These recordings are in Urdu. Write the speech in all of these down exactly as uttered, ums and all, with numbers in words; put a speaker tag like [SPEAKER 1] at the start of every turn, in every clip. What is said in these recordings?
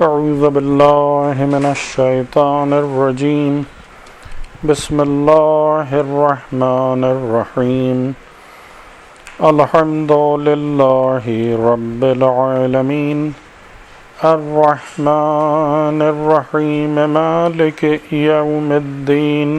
[SPEAKER 1] أعوذ بالله من الشيطان الرجيم بسم الله الرحمن الرحيم الحمد لله رب العالمين الرحمن الرحيم مالك يوم الدين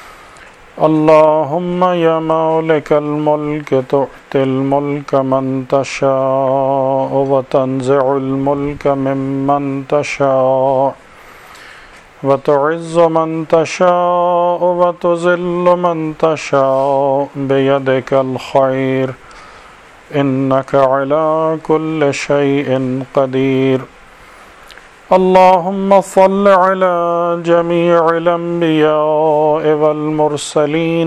[SPEAKER 1] اللهم يا مالك الملك تؤتي الملك من تشاء وتنزع الملك ممن تشاء وتعز من تشاء وتذل من تشاء بيدك الخير إنك على كل شيء قدير اللهم صل على جميع الأنبياء والمرسلين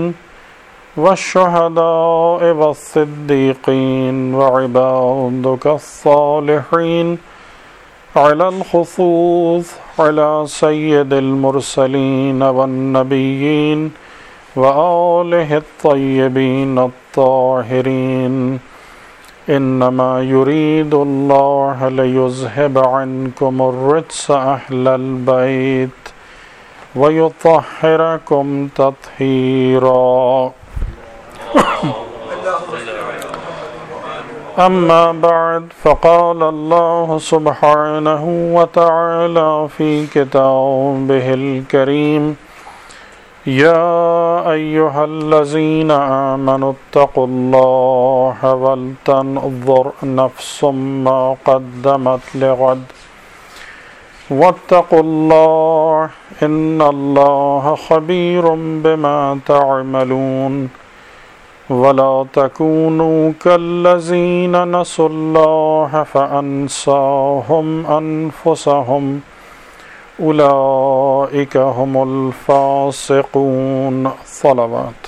[SPEAKER 1] والشهداء والصديقين وعبادك الصالحين على الخصوص على سيد المرسلين والنبيين وآله الطيبين الطاهرين إنما يريد الله ليذهب عنكم الرجس أهل البيت ويطهركم تطهيرا أما بعد فقال الله سبحانه وتعالى في كتابه الكريم يا أيها الذين آمنوا اتقوا الله ولتنظر نفس ما قدمت لغد واتقوا الله إن الله خبير بما تعملون ولا تكونوا كالذين نسوا الله فأنساهم أنفسهم اولئک هم الفاسقون صلوات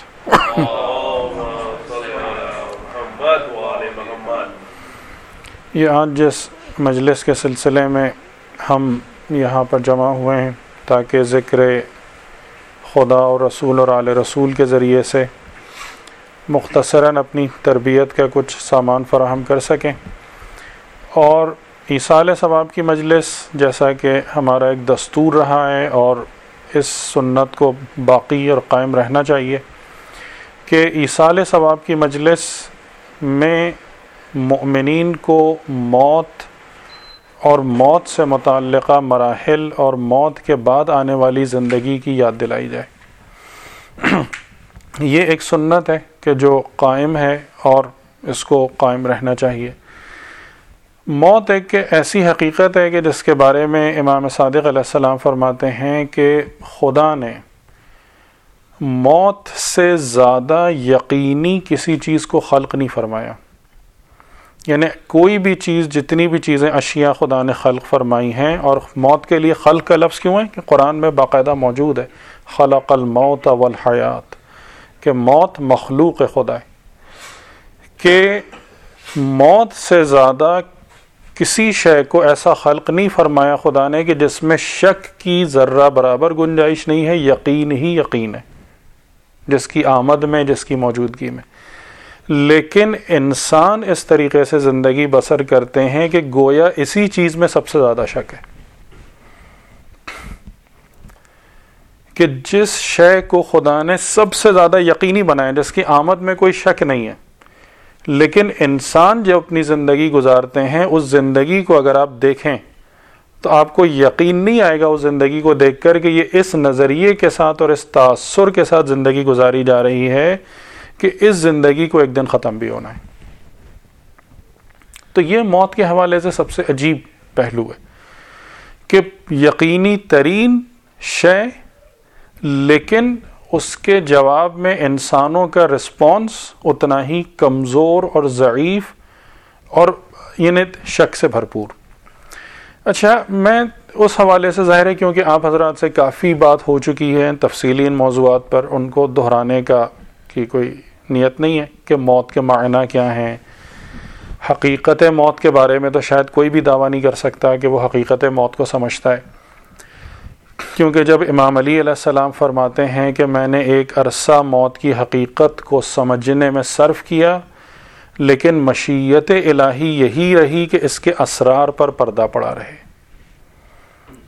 [SPEAKER 1] یہ آج جس مجلس کے سلسلے میں ہم یہاں پر جمع ہوئے ہیں تاکہ ذکر خدا اور رسول اور آل رسول کے ذریعے سے مختصراً اپنی تربیت کا کچھ سامان فراہم کر سکیں اور ایصال ثواب کی مجلس جیسا کہ ہمارا ایک دستور رہا ہے اور اس سنت کو باقی اور قائم رہنا چاہیے کہ ایصال ثواب کی مجلس میں مؤمنین کو موت اور موت سے متعلقہ مراحل اور موت کے بعد آنے والی زندگی کی یاد دلائی جائے۔ یہ ایک سنت ہے کہ جو قائم ہے اور اس کو قائم رہنا چاہیے۔ موت ایک ایسی حقیقت ہے کہ جس کے بارے میں امام صادق علیہ السلام فرماتے ہیں کہ خدا نے موت سے زیادہ یقینی کسی چیز کو خلق نہیں فرمایا، یعنی کوئی بھی چیز، جتنی بھی چیزیں اشیاء خدا نے خلق فرمائی ہیں، اور موت کے لیے خلق کا لفظ کیوں ہے کہ قرآن میں باقاعدہ موجود ہے خلق الموت والحیات، کہ موت مخلوق خدا ہے، کہ موت سے زیادہ کسی شے کو ایسا خلق نہیں فرمایا خدا نے کہ جس میں شک کی ذرہ برابر گنجائش نہیں ہے، یقین ہی یقین ہے جس کی آمد میں، جس کی موجودگی میں۔ لیکن انسان اس طریقے سے زندگی بسر کرتے ہیں کہ گویا اسی چیز میں سب سے زیادہ شک ہے، کہ جس شے کو خدا نے سب سے زیادہ یقینی بنایا، جس کی آمد میں کوئی شک نہیں ہے، لیکن انسان جو اپنی زندگی گزارتے ہیں اس زندگی کو اگر آپ دیکھیں تو آپ کو یقین نہیں آئے گا اس زندگی کو دیکھ کر کہ یہ اس نظریے کے ساتھ اور اس تاثر کے ساتھ زندگی گزاری جا رہی ہے کہ اس زندگی کو ایک دن ختم بھی ہونا ہے۔ تو یہ موت کے حوالے سے سب سے عجیب پہلو ہے کہ یقینی ترین شے، لیکن اس کے جواب میں انسانوں کا رسپانس اتنا ہی کمزور اور ضعیف اور یعنی شک سے بھرپور۔ اچھا، میں اس حوالے سے ظاہر ہے کیونکہ آپ حضرات سے کافی بات ہو چکی ہے تفصیلی ان موضوعات پر، ان کو دہرانے کا کی کوئی نیت نہیں ہے کہ موت کے معنی کیا ہیں، حقیقت موت کے بارے میں تو شاید کوئی بھی دعویٰ نہیں کر سکتا کہ وہ حقیقت موت کو سمجھتا ہے، کیونکہ جب امام علی علیہ السلام فرماتے ہیں کہ میں نے ایک عرصہ موت کی حقیقت کو سمجھنے میں صرف کیا، لیکن مشیت الہی یہی رہی کہ اس کے اسرار پر پردہ پڑا رہے۔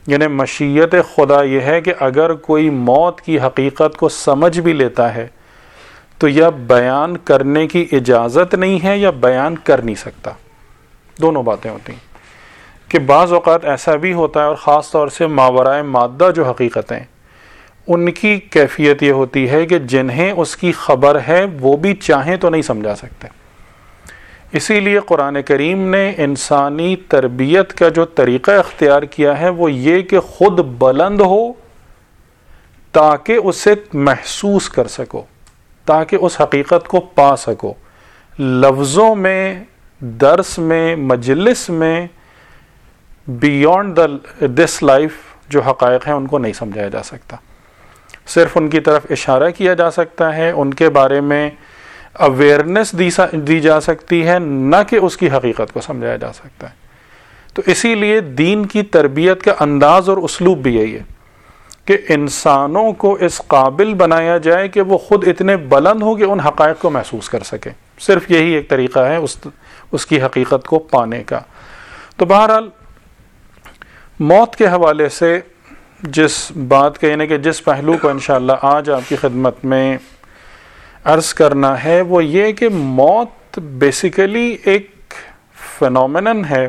[SPEAKER 1] یعنی مشیت خدا یہ ہے کہ اگر کوئی موت کی حقیقت کو سمجھ بھی لیتا ہے تو یا بیان کرنے کی اجازت نہیں ہے یا بیان کر نہیں سکتا. دونوں باتیں ہوتی ہیں کہ بعض اوقات ایسا بھی ہوتا ہے، اور خاص طور سے ماورائے مادہ جو حقیقتیں ان کی کیفیت یہ ہوتی ہے کہ جنہیں اس کی خبر ہے وہ بھی چاہیں تو نہیں سمجھا سکتے. اسی لیے قرآن کریم نے انسانی تربیت کا جو طریقہ اختیار کیا ہے وہ یہ کہ خود بلند ہو تاکہ اسے محسوس کر سکو، تاکہ اس حقیقت کو پا سکو. لفظوں میں، درس میں، مجلس میں بیونڈ دا دس لائف جو حقائق ہیں ان کو نہیں سمجھایا جا سکتا. صرف ان کی طرف اشارہ کیا جا سکتا ہے، ان کے بارے میں اویئرنیس دی دی جا سکتی ہے، نہ کہ اس کی حقیقت کو سمجھایا جا سکتا ہے. تو اسی لیے دین کی تربیت کا انداز اور اسلوب بھی یہی ہے کہ انسانوں کو اس قابل بنایا جائے کہ وہ خود اتنے بلند ہو کہ ان حقائق کو محسوس کر سکیں. صرف یہی ایک طریقہ ہے اس اس کی حقیقت کو پانے کا. تو بہرحال موت کے حوالے سے جس بات کا یعنی کہ جس پہلو کو انشاءاللہ آج آپ کی خدمت میں عرض کرنا ہے وہ یہ کہ موت بیسیکلی ایک فینومینن ہے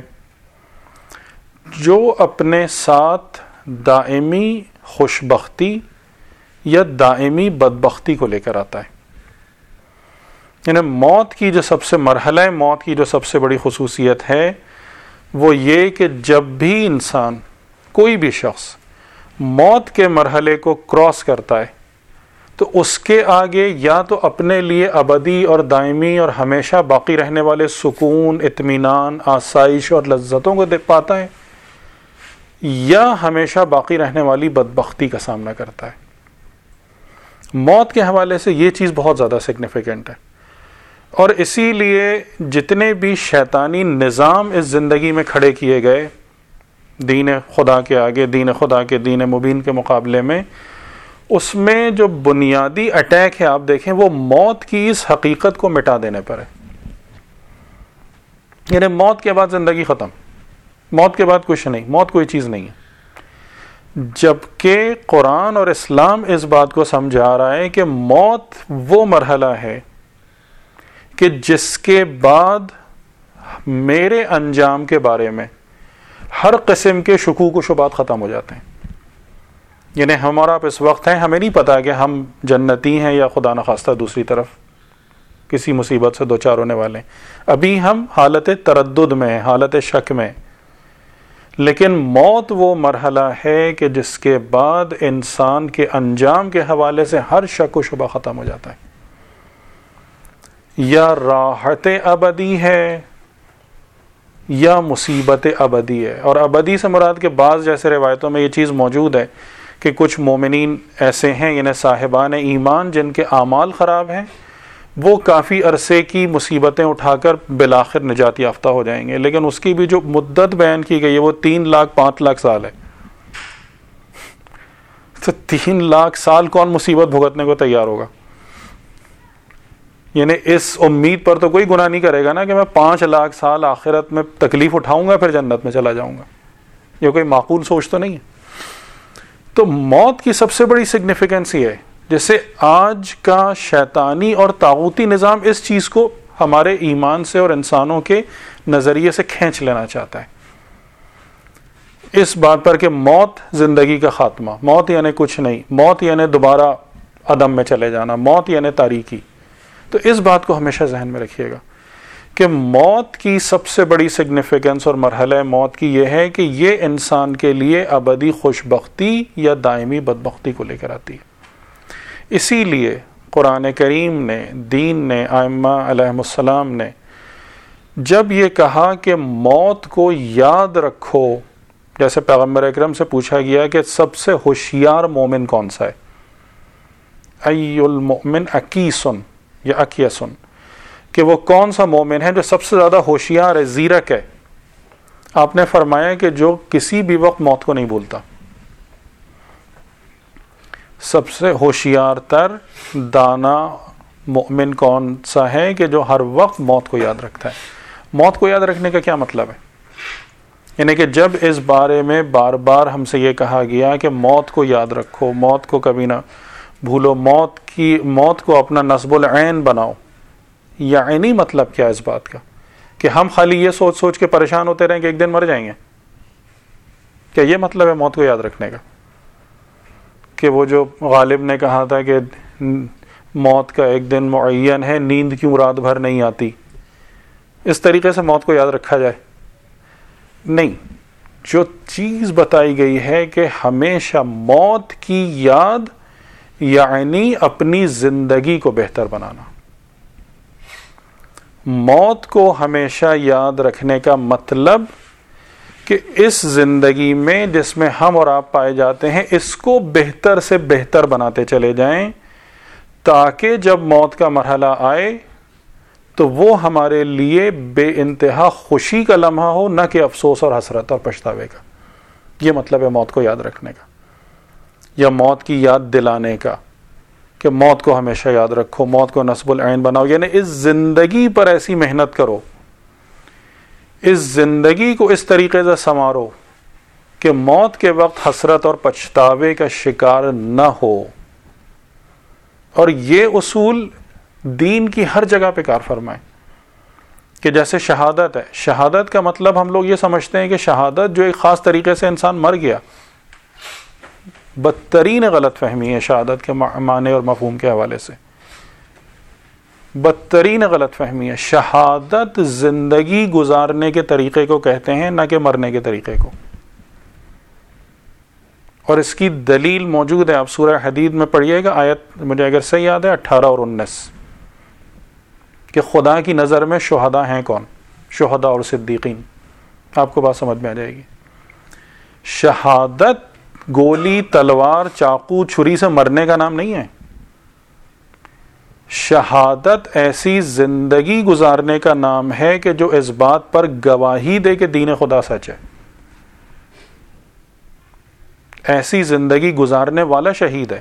[SPEAKER 1] جو اپنے ساتھ دائمی خوشبختی یا دائمی بدبختی کو لے کر آتا ہے. یعنی موت کی جو سب سے مرحلہ موت کی جو سب سے بڑی خصوصیت ہے وہ یہ کہ جب بھی انسان، کوئی بھی شخص موت کے مرحلے کو کراس کرتا ہے تو اس کے آگے یا تو اپنے لیے ابدی اور دائمی اور ہمیشہ باقی رہنے والے سکون، اطمینان، آسائش اور لذتوں کو دیکھ پاتا ہے، یا ہمیشہ باقی رہنے والی بدبختی کا سامنا کرتا ہے. موت کے حوالے سے یہ چیز بہت زیادہ سگنیفیکنٹ ہے، اور اسی لیے جتنے بھی شیطانی نظام اس زندگی میں کھڑے کیے گئے دین خدا کے آگے، دین خدا کے دین مبین کے مقابلے میں، اس میں جو بنیادی اٹیک ہے آپ دیکھیں وہ موت کی اس حقیقت کو مٹا دینے پر ہے. یعنی موت کے بعد زندگی ختم، موت کے بعد کچھ نہیں، موت کوئی چیز نہیں ہے. جبکہ قرآن اور اسلام اس بات کو سمجھا رہا ہے کہ موت وہ مرحلہ ہے کہ جس کے بعد میرے انجام کے بارے میں ہر قسم کے شکوک و شبہات ختم ہو جاتے ہیں. یعنی ہم اور آپ اس وقت ہیں، ہمیں نہیں پتا کہ ہم جنتی ہیں یا خدا نخواستہ دوسری طرف کسی مصیبت سے دوچار ہونے والے ہیں. ابھی ہم حالت تردد میں ہیں، حالت شک میں. لیکن موت وہ مرحلہ ہے کہ جس کے بعد انسان کے انجام کے حوالے سے ہر شک و شبہ ختم ہو جاتا ہے. یا راحت ابدی ہے یا مصیبت ابدی ہے. اور ابدی سے مراد کے بعض جیسے روایتوں میں یہ چیز موجود ہے کہ کچھ مومنین ایسے ہیں یعنی صاحبان ایمان جن کے اعمال خراب ہیں، وہ کافی عرصے کی مصیبتیں اٹھا کر بالآخر نجات یافتہ ہو جائیں گے. لیکن اس کی بھی جو مدت بیان کی گئی ہے وہ تین لاکھ پانچ لاکھ سال ہے. تو تین لاکھ سال کون مصیبت بھگتنے کو تیار ہوگا؟ یعنی اس امید پر تو کوئی گناہ نہیں کرے گا نا کہ میں پانچ لاکھ سال آخرت میں تکلیف اٹھاؤں گا پھر جنت میں چلا جاؤں گا. یہ کوئی معقول سوچ تو نہیں ہے. تو موت کی سب سے بڑی سگنیفیکنس یہ ہے جیسے آج کا شیطانی اور طاغوتی نظام اس چیز کو ہمارے ایمان سے اور انسانوں کے نظریے سے کھینچ لینا چاہتا ہے، اس بات پر کہ موت زندگی کا خاتمہ، موت یعنی کچھ نہیں، موت یعنی دوبارہ عدم میں چلے جانا، موت یعنی تاریکی. تو اس بات کو ہمیشہ ذہن میں رکھیے گا کہ موت کی سب سے بڑی سگنیفیکنس اور مرحلہ موت کی یہ ہے کہ یہ انسان کے لیے ابدی خوشبختی یا دائمی بدبختی کو لے کر آتی ہے. اسی لیے قرآن کریم نے، دین نے، ائمہ علیہم السلام نے جب یہ کہا کہ موت کو یاد رکھو، جیسے پیغمبر اکرم سے پوچھا گیا کہ سب سے ہوشیار مومن کون سا ہے، ای المؤمن اکیسن یا اکیسن، کہ وہ کون سا مومن ہے جو سب سے زیادہ ہوشیار ہے، زیرک ہے. آپ نے فرمایا کہ جو کسی بھی وقت موت کو نہیں بھولتا. سب سے ہوشیار تر دانا مومن کون سا ہے کہ جو ہر وقت موت کو یاد رکھتا ہے. موت کو یاد رکھنے کا کیا مطلب ہے؟ یعنی کہ جب اس بارے میں بار بار ہم سے یہ کہا گیا کہ موت کو یاد رکھو، موت کو کبھی نہ بھولو، موت کی موت کو اپنا نصب العین بناؤ، یعنی مطلب کیا اس بات کا کہ ہم خالی یہ سوچ سوچ کے پریشان ہوتے رہیں کہ ایک دن مر جائیں گے؟ کیا یہ مطلب ہے موت کو یاد رکھنے کا؟ کہ وہ جو غالب نے کہا تھا کہ موت کا ایک دن معین ہے، نیند کیوں رات بھر نہیں آتی، اس طریقے سے موت کو یاد رکھا جائے؟ نہیں، جو چیز بتائی گئی ہے کہ ہمیشہ موت کی یاد یعنی اپنی زندگی کو بہتر بنانا. موت کو ہمیشہ یاد رکھنے کا مطلب کہ اس زندگی میں جس میں ہم اور آپ پائے جاتے ہیں اس کو بہتر سے بہتر بناتے چلے جائیں، تاکہ جب موت کا مرحلہ آئے تو وہ ہمارے لیے بے انتہا خوشی کا لمحہ ہو، نہ کہ افسوس اور حسرت اور پچھتاوے کا. یہ مطلب ہے موت کو یاد رکھنے کا، یا موت کی یاد دلانے کا کہ موت کو ہمیشہ یاد رکھو، موت کو نصب العین بناؤ. یعنی اس زندگی پر ایسی محنت کرو، اس زندگی کو اس طریقے سے سنوارو کہ موت کے وقت حسرت اور پچھتاوے کا شکار نہ ہو. اور یہ اصول دین کی ہر جگہ پہ کار فرمائیں کہ جیسے شہادت ہے، شہادت کا مطلب ہم لوگ یہ سمجھتے ہیں کہ شہادت جو ایک خاص طریقے سے انسان مر گیا. بدترین غلط فہمی ہے شہادت کے معنی اور مفہوم کے حوالے سے، بدترین غلط فہمی ہے. شہادت زندگی گزارنے کے طریقے کو کہتے ہیں، نہ کہ مرنے کے طریقے کو. اور اس کی دلیل موجود ہے، آپ سورہ حدید میں پڑھیے گا، آیت مجھے اگر صحیح یاد ہے اٹھارہ اور انیس، کہ خدا کی نظر میں شہداء ہیں کون؟ شہداء اور صدیقین. آپ کو بات سمجھ میں آ جائے گی. شہادت گولی، تلوار، چاقو، چھری سے مرنے کا نام نہیں ہے. شہادت ایسی زندگی گزارنے کا نام ہے کہ جو اس بات پر گواہی دے کہ دین خدا سچ ہے. ایسی زندگی گزارنے والا شہید ہے،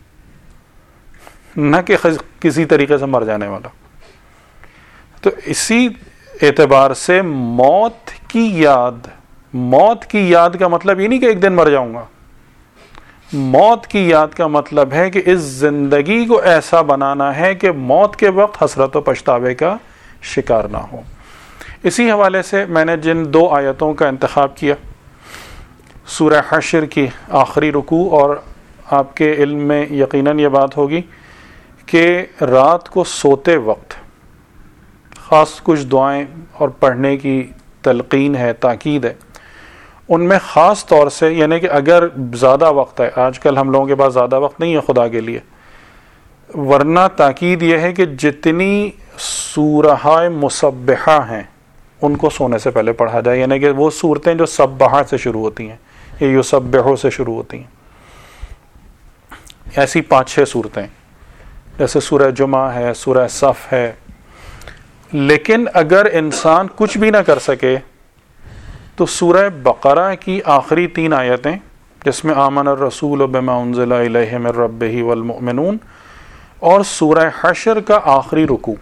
[SPEAKER 1] نہ کہ کسی طریقے سے مر جانے والا. تو اسی اعتبار سے موت کی یاد، موت کی یاد کا مطلب یہ نہیں کہ ایک دن مر جاؤں گا. موت کی یاد کا مطلب ہے کہ اس زندگی کو ایسا بنانا ہے کہ موت کے وقت حسرت و پچھتاوے کا شکار نہ ہو. اسی حوالے سے میں نے جن دو آیتوں کا انتخاب کیا، سورہ حشر کی آخری رکوع، اور آپ کے علم میں یقیناً یہ بات ہوگی کہ رات کو سوتے وقت خاص کچھ دعائیں اور پڑھنے کی تلقین ہے، تاکید ہے. ان میں خاص طور سے، یعنی کہ اگر زیادہ وقت ہے، آج کل ہم لوگوں کے پاس زیادہ وقت نہیں ہے خدا کے لیے، ورنہ تاکید یہ ہے کہ جتنی سورہ مسبحہ ہیں ان کو سونے سے پہلے پڑھا جائے. یعنی کہ وہ صورتیں جو سبحہ سے شروع ہوتی ہیں، یا یسبحو سے شروع ہوتی ہیں، ایسی پانچ چھ صورتیں، جیسے سورہ جمعہ ہے، سورہ صف ہے. لیکن اگر انسان کچھ بھی نہ کر سکے تو سورہ بقرہ کی آخری تین آیتیں، جس میں آمن الرسول بما انزل الیہ من ربہ والمؤمنون، اور سورہ حشر کا آخری رکوع،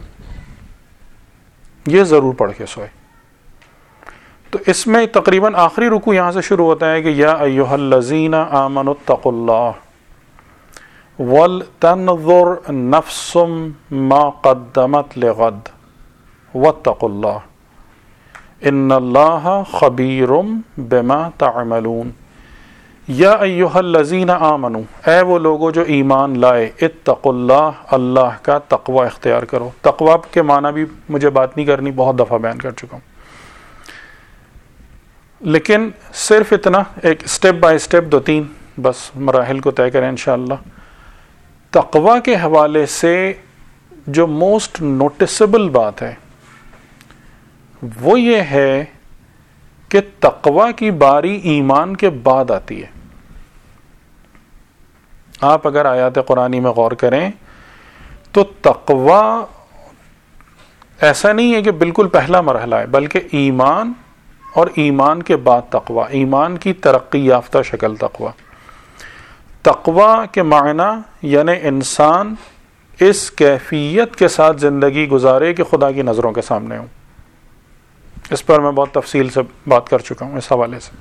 [SPEAKER 1] یہ ضرور پڑھ کے سوئے. تو اس میں تقریباً آخری رکوع یہاں سے شروع ہوتا ہے کہ یا ایھا الذین آمنوا اتقوا اللہ ولتنظر نفس ما قدمت لغد واتقوا اللہ ان اللہ خبیر بما تعملون. یا ایھا الذین آمنوا، اے وہ لوگوں جو ایمان لائے، اتقوا اللہ، اللہ کا تقوی اختیار کرو. تقوی کے معنی بھی مجھے بات نہیں کرنی، بہت دفعہ بیان کر چکا ہوں. لیکن صرف اتنا، ایک سٹیپ بائی سٹیپ دو تین بس مراحل کو طے کریں انشاءاللہ. تقوی کے حوالے سے جو موسٹ نوٹسبل بات ہے وہ یہ ہے کہ تقوی کی باری ایمان کے بعد آتی ہے. آپ اگر آیات قرآنی میں غور کریں تو تقوی ایسا نہیں ہے کہ بالکل پہلا مرحلہ ہے، بلکہ ایمان اور ایمان کے بعد تقوی، ایمان کی ترقی یافتہ شکل تقوی. تقوی کے معنی یعنی انسان اس کیفیت کے ساتھ زندگی گزارے کہ خدا کی نظروں کے سامنے ہوں. اس پر میں بہت تفصیل سے بات کر چکا ہوں اس حوالے سے.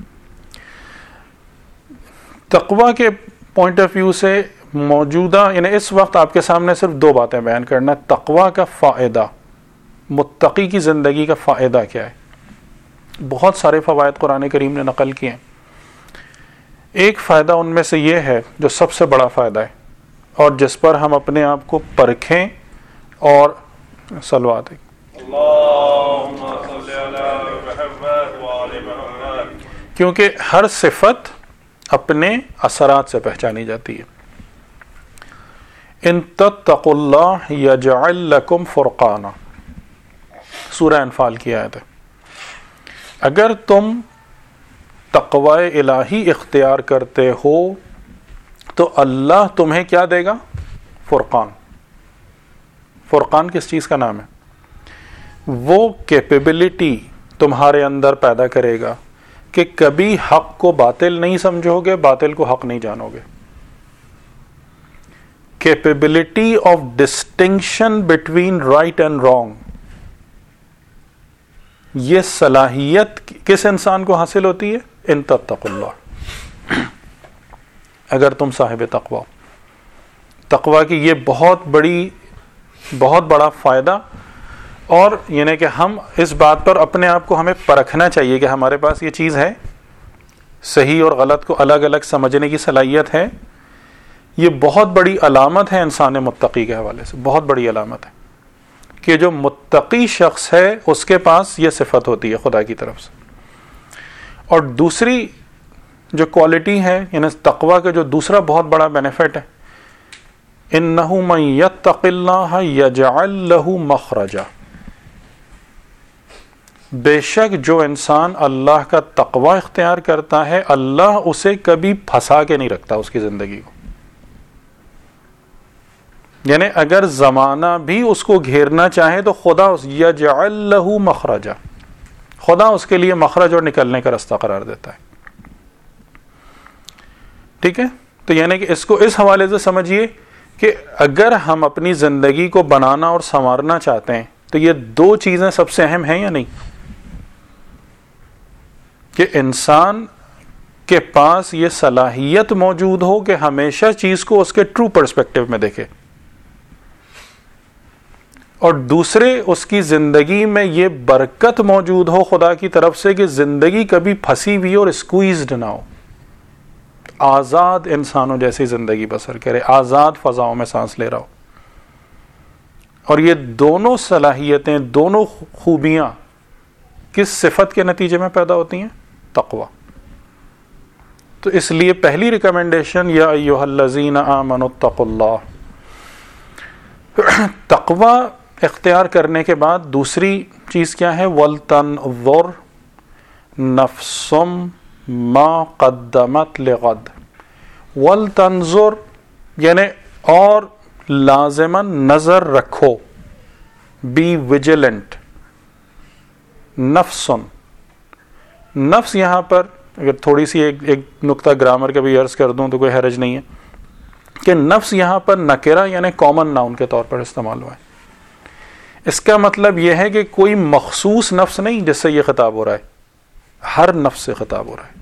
[SPEAKER 1] تقوی کے پوائنٹ آف ویو سے موجودہ یعنی اس وقت آپ کے سامنے صرف دو باتیں بیان کرنا. تقوی کا فائدہ، متقی کی زندگی کا فائدہ کیا ہے. بہت سارے فوائد قرآن کریم نے نقل کیے ہیں. ایک فائدہ ان میں سے یہ ہے جو سب سے بڑا فائدہ ہے اور جس پر ہم اپنے آپ کو پرکھیں اور صلوات ہیں. کیونکہ ہر صفت اپنے اثرات سے پہچانی جاتی ہے. ان تتقوا اللہ یجعل لکم فرقانا، سورہ انفال کی آیت ہے. اگر تم تقوی الہی اختیار کرتے ہو تو اللہ تمہیں کیا دے گا؟ فرقان. فرقان کس چیز کا نام ہے؟ وہ کیپیبلٹی تمہارے اندر پیدا کرے گا کہ کبھی حق کو باطل نہیں سمجھو گے، باطل کو حق نہیں جانو گے. Capability of distinction between right and wrong, یہ صلاحیت کس انسان کو حاصل ہوتی ہے؟ ان تتقوا اللہ، اگر تم صاحب تقوی. تقوی کی یہ بہت بڑی بہت بڑا فائدہ، اور یعنی کہ ہم اس بات پر اپنے آپ کو ہمیں پرکھنا چاہیے کہ ہمارے پاس یہ چیز ہے، صحیح اور غلط کو الگ الگ سمجھنے کی صلاحیت ہے. یہ بہت بڑی علامت ہے انسان متقی کے حوالے سے، بہت بڑی علامت ہے کہ جو متقی شخص ہے اس کے پاس یہ صفت ہوتی ہے خدا کی طرف سے. اور دوسری جو کوالٹی ہے یعنی تقوی کا جو دوسرا بہت بڑا بینیفٹ ہے، اِنَّهُ مَن يَتَّقِ اللَّهَ يَجْعَل لَّهُ مَخْرَجًا، بے شک جو انسان اللہ کا تقوی اختیار کرتا ہے اللہ اسے کبھی پھنسا کے نہیں رکھتا اس کی زندگی کو. یعنی اگر زمانہ بھی اس کو گھیرنا چاہے تو خدا یجعل لہ مخرجا، خدا اس کے لیے مخرج اور نکلنے کا راستہ قرار دیتا ہے. ٹھیک ہے، تو یعنی کہ اس کو اس حوالے سے سمجھیے کہ اگر ہم اپنی زندگی کو بنانا اور سنوارنا چاہتے ہیں تو یہ دو چیزیں سب سے اہم ہیں یا نہیں؟ کہ انسان کے پاس یہ صلاحیت موجود ہو کہ ہمیشہ چیز کو اس کے ٹرو پرسپیکٹو میں دیکھے، اور دوسرے اس کی زندگی میں یہ برکت موجود ہو خدا کی طرف سے کہ زندگی کبھی پھنسی ہوئی اور اسکویزڈ نہ ہو، آزاد انسانوں جیسی زندگی بسر کرے، آزاد فضاؤں میں سانس لے رہا ہو. اور یہ دونوں صلاحیتیں، دونوں خوبیاں کس صفت کے نتیجے میں پیدا ہوتی ہیں؟ تقوی. تو اس لیے پہلی ریکمنڈیشن یا ایھا الذین آمنوا اتقوا اللہ. تقوی اختیار کرنے کے بعد دوسری چیز کیا ہے؟ وَلْتَنْظُرْ نَفْسٌ مَا قَدَّمَتْ لِغَدٍ. وَلْتَنْظُرْ یعنی اور لازماً نظر رکھو، بی ویجیلنٹ. نفسن، نفس یہاں پر اگر تھوڑی سی ایک ایک نقطہ گرامر کا بھی عرض کر دوں تو کوئی حرج نہیں ہے کہ نفس یہاں پر نکرہ یعنی کامن ناؤن کے طور پر استعمال ہوا ہے. اس کا مطلب یہ ہے کہ کوئی مخصوص نفس نہیں جس سے یہ خطاب ہو رہا ہے، ہر نفس سے خطاب ہو رہا ہے.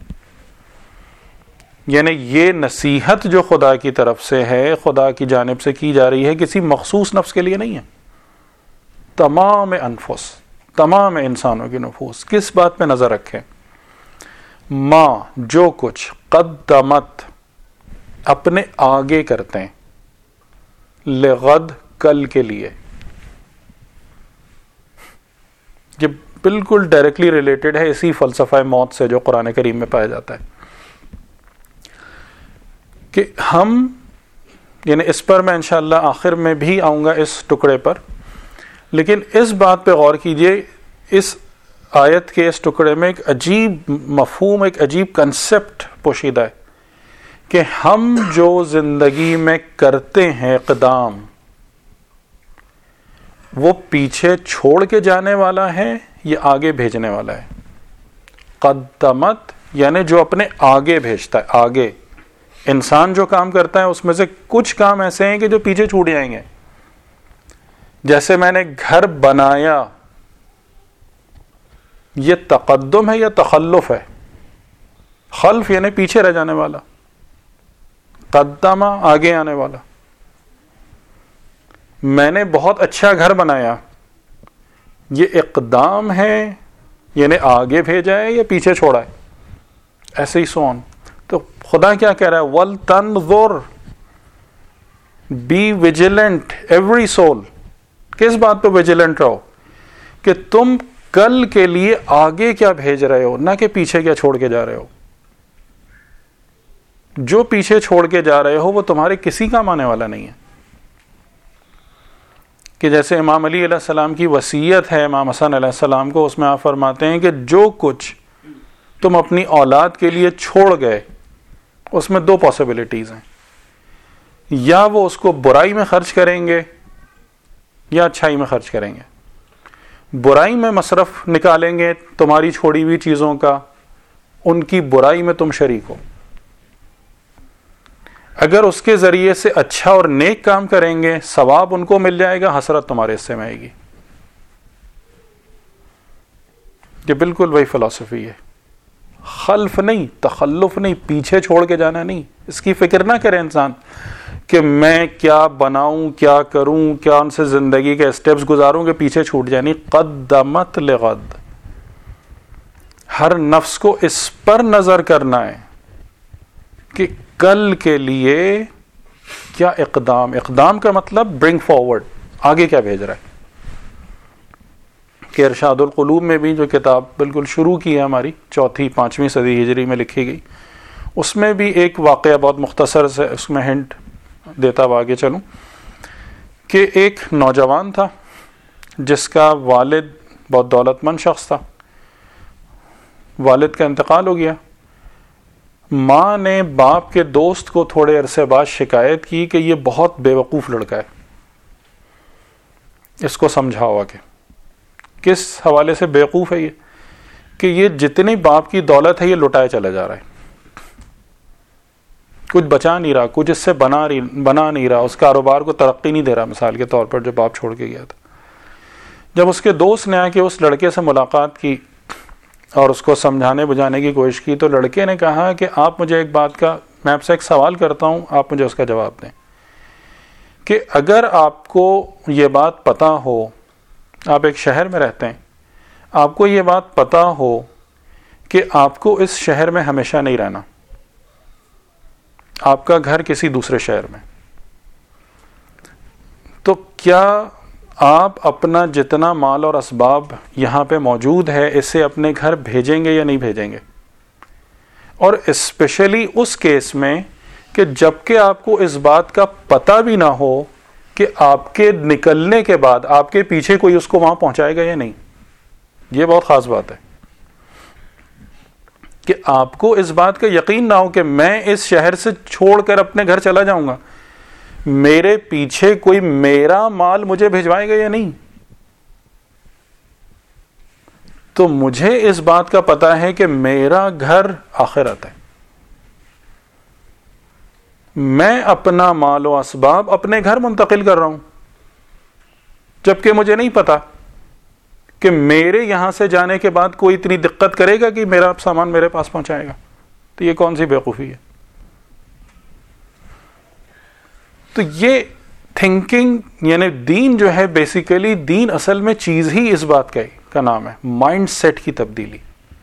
[SPEAKER 1] یعنی یہ نصیحت جو خدا کی طرف سے ہے، خدا کی جانب سے کی جا رہی ہے، کسی مخصوص نفس کے لیے نہیں ہے. تمام انفس، تمام انسانوں کی نفوس کس بات پہ نظر رکھیں؟ ماں جو کچھ قدمت اپنے آگے کرتے ہیں، لغد کل کے لیے. یہ بالکل ڈائریکٹلی ریلیٹڈ ہے اسی فلسفہ موت سے جو قرآن کریم میں پایا جاتا ہے کہ ہم یعنی اس پر میں انشاءاللہ آخر میں بھی آؤں گا اس ٹکڑے پر، لیکن اس بات پہ غور کیجئے، اس آیت کے اس ٹکڑے میں ایک عجیب مفہوم، ایک عجیب کنسپٹ پوشیدہ ہے کہ ہم جو زندگی میں کرتے ہیں اقدام، وہ پیچھے چھوڑ کے جانے والا ہے یا آگے بھیجنے والا ہے؟ قدمت یعنی جو اپنے آگے بھیجتا ہے. آگے انسان جو کام کرتا ہے اس میں سے کچھ کام ایسے ہیں کہ جو پیچھے چھوٹ جائیں گے. جیسے میں نے گھر بنایا یہ تقدم ہے یا تخلف ہے؟ خلف یعنی پیچھے رہ جانے والا، قدمہ آگے آنے والا. میں نے بہت اچھا گھر بنایا، یہ اقدام ہے یعنی آگے بھیجا ہے یا پیچھے چھوڑا ہے؟ ایسے ہی سون. تو خدا کیا کہہ رہا ہے؟ وَلْتَنْظُرْ، بی ویجیلنٹ ایوری سول. کس بات پہ ویجیلنٹ رہو؟ کہ تم کل کے لیے آگے کیا بھیج رہے ہو، نہ کہ پیچھے کیا چھوڑ کے جا رہے ہو. جو پیچھے چھوڑ کے جا رہے ہو وہ تمہارے کسی کام آنے والا نہیں ہے. کہ جیسے امام علی علیہ السلام کی وصیت ہے امام حسن علیہ السلام کو، اس میں آپ فرماتے ہیں کہ جو کچھ تم اپنی اولاد کے لیے چھوڑ گئے اس میں دو پاسبلٹیز ہیں، یا وہ اس کو برائی میں خرچ کریں گے یا اچھائی میں خرچ کریں گے. برائی میں مصرف نکالیں گے تمہاری چھوڑی ہوئی چیزوں کا، ان کی برائی میں تم شریک ہو. اگر اس کے ذریعے سے اچھا اور نیک کام کریں گے ثواب ان کو مل جائے گا، حسرت تمہارے حصے میں آئے گی. یہ بالکل وہی فلسفی ہے، خلف نہیں، تخلف نہیں، پیچھے چھوڑ کے جانا نہیں. اس کی فکر نہ کرے انسان کہ میں کیا بناؤں، کیا کروں، کیا ان سے زندگی کے اسٹیپس گزاروں کہ پیچھے چھوٹ جائے. نہیں، قدمت لغد. ہر نفس کو اس پر نظر کرنا ہے کہ کل کے لیے کیا اقدام. اقدام کا مطلب برنگ فارورڈ، آگے کیا بھیج رہا ہے. کہ ارشاد القلوب میں بھی جو کتاب بالکل شروع کی ہے ہماری، چوتھی پانچویں صدی ہجری میں لکھی گئی، اس میں بھی ایک واقعہ بہت مختصر سے اس میں ہنٹ دیتا ہوا آگے چلوں. کہ ایک نوجوان تھا جس کا والد بہت دولت مند شخص تھا، والد کا انتقال ہو گیا. ماں نے باپ کے دوست کو تھوڑے عرصے بعد شکایت کی کہ یہ بہت بے وقوف لڑکا ہے، اس کو سمجھاؤ کہ کس حوالے سے بے وقوف ہے یہ، کہ یہ جتنی باپ کی دولت ہے یہ لٹائے چلا جا رہا ہے، کچھ بچا نہیں رہا، کچھ اس سے بنا بنا نہیں رہا، اس کاروبار کو ترقی نہیں دے رہا. مثال کے طور پر جو باپ چھوڑ کے گیا تھا، جب اس کے دوست نے آ کے اس لڑکے سے ملاقات کی اور اس کو سمجھانے بجھانے کی کوشش کی، تو لڑکے نے کہا کہ آپ مجھے ایک بات کا، میں آپ سے ایک سوال کرتا ہوں، آپ مجھے اس کا جواب دیں کہ اگر آپ کو یہ بات پتہ ہو، آپ ایک شہر میں رہتے ہیں، آپ کو یہ بات پتہ ہو کہ آپ کو اس شہر میں ہمیشہ نہیں رہنا، آپ کا گھر کسی دوسرے شہر میں، تو کیا آپ اپنا جتنا مال اور اسباب یہاں پہ موجود ہے اسے اپنے گھر بھیجیں گے یا نہیں بھیجیں گے؟ اور اسپیشلی اس کیس میں کہ جب کہ آپ کو اس بات کا پتہ بھی نہ ہو کہ آپ کے نکلنے کے بعد آپ کے پیچھے کوئی اس کو وہاں پہنچائے گا یا نہیں. یہ بہت خاص بات ہے کہ آپ کو اس بات کا یقین نہ ہو کہ میں اس شہر سے چھوڑ کر اپنے گھر چلا جاؤں گا، میرے پیچھے کوئی میرا مال مجھے بھجوائے گا یا نہیں. تو مجھے اس بات کا پتہ ہے کہ میرا گھر آخرت ہے، میں اپنا مال و اسباب اپنے گھر منتقل کر رہا ہوں، جبکہ مجھے نہیں پتا کہ میرے یہاں سے جانے کے بعد کوئی اتنی دقت کرے گا کہ میرا سامان میرے پاس پہنچائے گا. تو یہ کون سی بیوقوفی ہے؟ تو یہ تھنکنگ یعنی دین جو ہے، بیسیکلی دین اصل میں چیز ہی اس بات کا کا نام ہے مائنڈ سیٹ کی تبدیلی.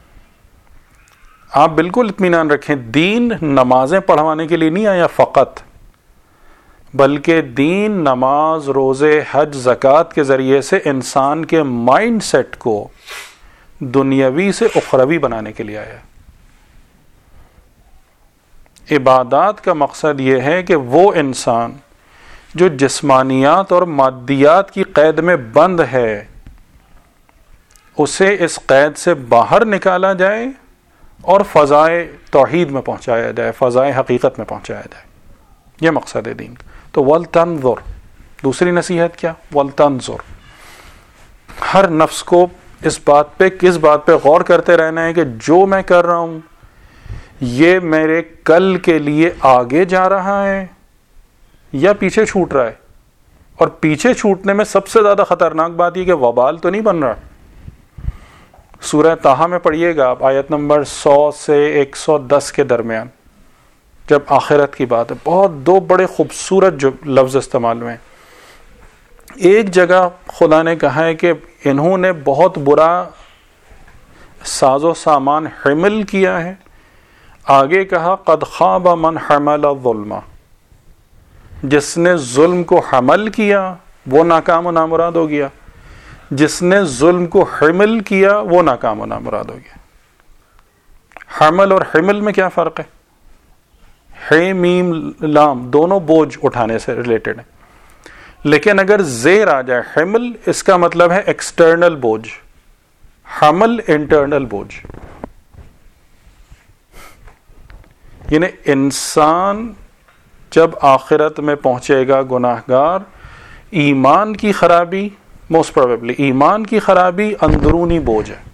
[SPEAKER 1] آپ بالکل اطمینان رکھیں، دین نمازیں پڑھوانے کے لیے نہیں آیا فقط، بلکہ دین نماز، روزے، حج، زکوٰۃ کے ذریعے سے انسان کے مائنڈ سیٹ کو دنیاوی سے اخروی بنانے کے لیے آیا. عبادات کا مقصد یہ ہے کہ وہ انسان جو جسمانیات اور مادیات کی قید میں بند ہے اسے اس قید سے باہر نکالا جائے اور فضائے توحید میں پہنچایا جائے، فضائے حقیقت میں پہنچایا جائے. یہ مقصد ہے دین. تو وَلْتَنْظُرْ، دوسری نصیحت کیا؟ وَلْتَنْظُرْ، ہر نفس کو اس بات پہ کس بات پہ غور کرتے رہنا ہے کہ جو میں کر رہا ہوں یہ میرے کل کے لیے آگے جا رہا ہے یا پیچھے چھوٹ رہا ہے. اور پیچھے چھوٹنے میں سب سے زیادہ خطرناک بات یہ کہ وبال تو نہیں بن رہا، سورہ طٰہٰ میں پڑھیے گا آپ، آیت نمبر سو سے ایک سو دس کے درمیان، جب آخرت کی بات ہے، بہت دو بڑے خوبصورت جو لفظ استعمال ہوئے ہیں۔ ایک جگہ خدا نے کہا ہے کہ انہوں نے بہت برا ساز و سامان حمل کیا ہے، آگے کہا قد خاب من حمل الظلم، جس نے ظلم کو حمل کیا وہ ناکام و نامراد ہو گیا، جس نے ظلم کو حمل کیا وہ ناکام و نامراد ہو گیا۔ حمل اور حمل میں کیا فرق ہے؟ ہے میم لام دونوں بوجھ اٹھانے سے ریلیٹڈ ہیں، لیکن اگر زیر آ جائے حمل، اس کا مطلب ہے ایکسٹرنل بوجھ، حمل انٹرنل بوجھ، یعنی انسان جب آخرت میں پہنچے گا گناہگار، ایمان کی خرابی، موسٹ پروبیبلی ایمان کی خرابی اندرونی بوجھ ہے،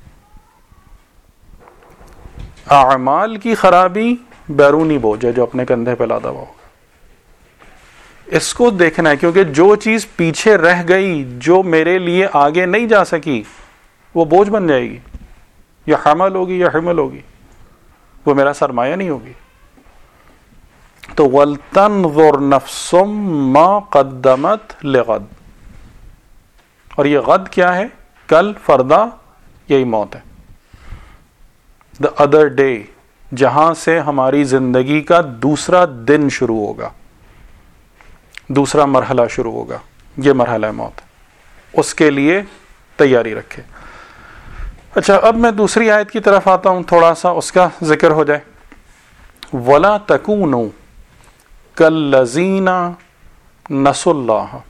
[SPEAKER 1] اعمال کی خرابی بیرونی بوجھ ہے جو اپنے کندھے پہ لادا ہوا ہوگا۔ اس کو دیکھنا ہے، کیونکہ جو چیز پیچھے رہ گئی، جو میرے لیے آگے نہیں جا سکی، وہ بوجھ بن جائے گی، یا حمل ہوگی یا حمل ہوگی، وہ میرا سرمایہ نہیں ہوگی۔ تو وَلْتَنْظُرْ نَفْسٌ مَا قَدَّمَتْ لِغَدٍ، اور یہ غد کیا ہے؟ کل، فردا، یہی موت ہے، the other day، جہاں سے ہماری زندگی کا دوسرا دن شروع ہوگا، دوسرا مرحلہ شروع ہوگا، یہ مرحلہ موت، اس کے لیے تیاری رکھے۔ اچھا، اب میں دوسری آیت کی طرف آتا ہوں، تھوڑا سا اس کا ذکر ہو جائے۔ وَلَا تَكُونُوا كَالَّذِينَ نَسُوا اللَّهَ،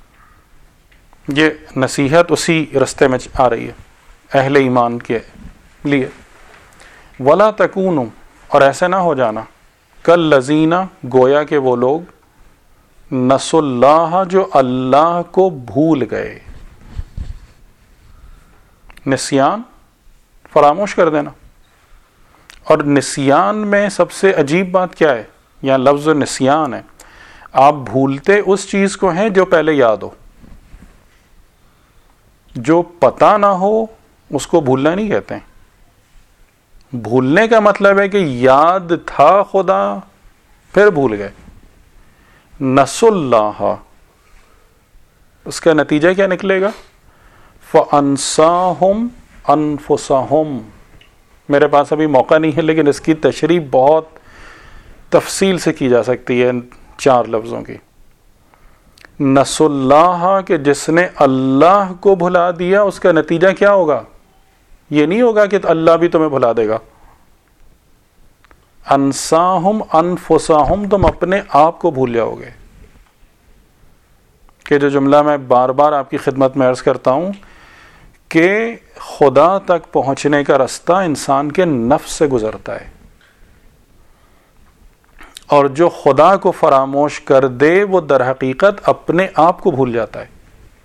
[SPEAKER 1] یہ نصیحت اسی رستے میں آ رہی ہے اہل ایمان کے لیے۔ وَلَا تَكُونُوا، اور ایسے نہ ہو جانا، كَالَّذِينَ، گویا کہ وہ لوگ، نَسُوا اللَّهَ، جو اللہ کو بھول گئے۔ نسیان، فراموش کر دینا، اور نسیان میں سب سے عجیب بات کیا ہے؟ یہاں لفظ نسیان ہے، آپ بھولتے اس چیز کو ہیں جو پہلے یاد ہو، جو پتہ نہ ہو اس کو بھولنا نہیں کہتے ہیں۔ بھولنے کا مطلب ہے کہ یاد تھا خدا پھر بھول گئے۔ نسوا اللہ، اس کا نتیجہ کیا نکلے گا؟ فَأَنْسَاهُمْ أَنفُسَهُمْ۔ میرے پاس ابھی موقع نہیں ہے، لیکن اس کی تشریح بہت تفصیل سے کی جا سکتی ہے چار لفظوں کی۔ نسوا اللہ، کہ جس نے اللہ کو بھلا دیا، اس کا نتیجہ کیا ہوگا؟ یہ نہیں ہوگا کہ اللہ بھی تمہیں بھلا دے گا۔ انساہم انفسہم، تم اپنے آپ کو بھول جاؤ گے، کہ جو جملہ میں بار بار آپ کی خدمت میں عرض کرتا ہوں کہ خدا تک پہنچنے کا رستہ انسان کے نفس سے گزرتا ہے، اور جو خدا کو فراموش کر دے وہ در حقیقت اپنے آپ کو بھول جاتا ہے۔